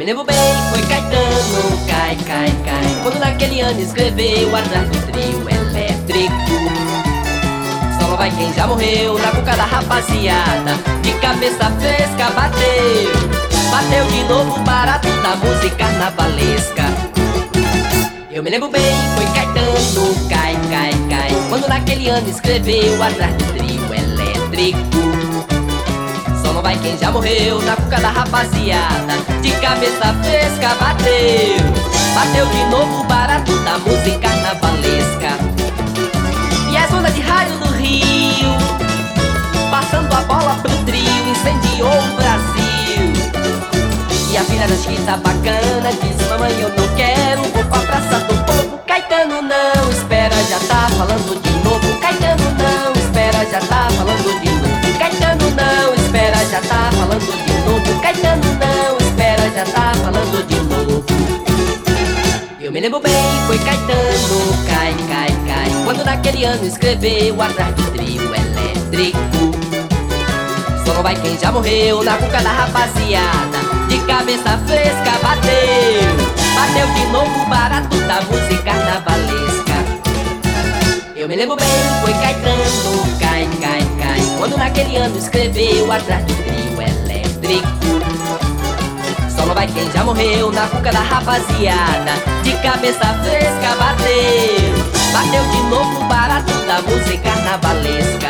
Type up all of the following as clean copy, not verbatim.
me lembro bem, foi Caetano, cai, cai, cai, quando naquele ano escreveu atrás do trio elétrico. Só não vai quem já morreu, na boca da rapaziada, de cabeça fresca bateu. Bateu de novo o barato da música carnavalesca. Eu me lembro bem, foi Caetano, cai, cai, cai, quando naquele ano escreveu atrás do trio elétrico. Só não vai quem já morreu, na boca da rapaziada, de cabeça fresca bateu. Bateu de novo o barato da música carnavalesca. E as ondas de rádio do Rio, passando a bola pro trio, incendiou o Brasil. E a filha da Chiquita bacana disse: mamãe, eu não quero, vou pra praça do povo. Caetano não espera, já tá falando de novo. Caetano não espera, já tá falando de novo. Caetano não espera, já tá falando de novo. Caetano não espera, já tá falando de novo. Eu me lembro bem, foi Caetano, cai, cai, cai, quando naquele ano escreveu atrás do trio elétrico. Só não vai quem já morreu, na boca da rapaziada, de cabeça fresca bateu. Bateu de novo o barato da música carnavalesca. Eu me lembro bem, foi Caetano, cai, cai, cai, quando naquele ano escreveu atrás do trio elétrico. Só não vai quem já morreu, na boca da rapaziada, de cabeça fresca bateu. Bateu de novo o barato da música carnavalesca.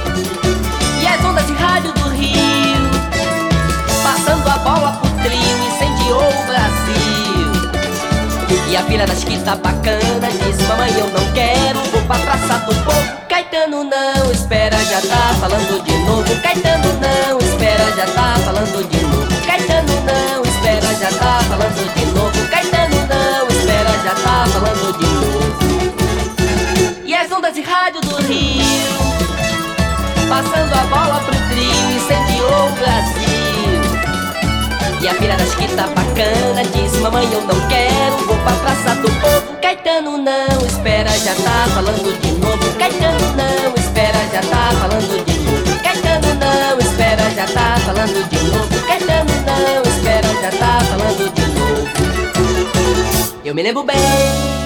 E as ondas de rádio do Rio, passando a bola pro trio, incendiou o Brasil. E a filha da Chiquita bacana disse: mamãe, eu não quero, vou pra praça do povo. Caetano não espera, já tá falando de novo. Caetano não espera, já tá falando de novo. Caetano não espera, já tá falando de novo. Caetano não espera, já tá falando de novo. E as ondas de rádio do Rio, passando a bola pro trio, incendiou o Brasil. E a filha da Chiquita bacana disse: mamãe, eu não quero, vou pra praça do povo. Caetano não espera, já tá falando de novo. Caetano não espera, já tá falando de novo. Caetano não espera, já tá falando de novo. Caetano não espera, já tá falando de novo. Eu me lembro bem,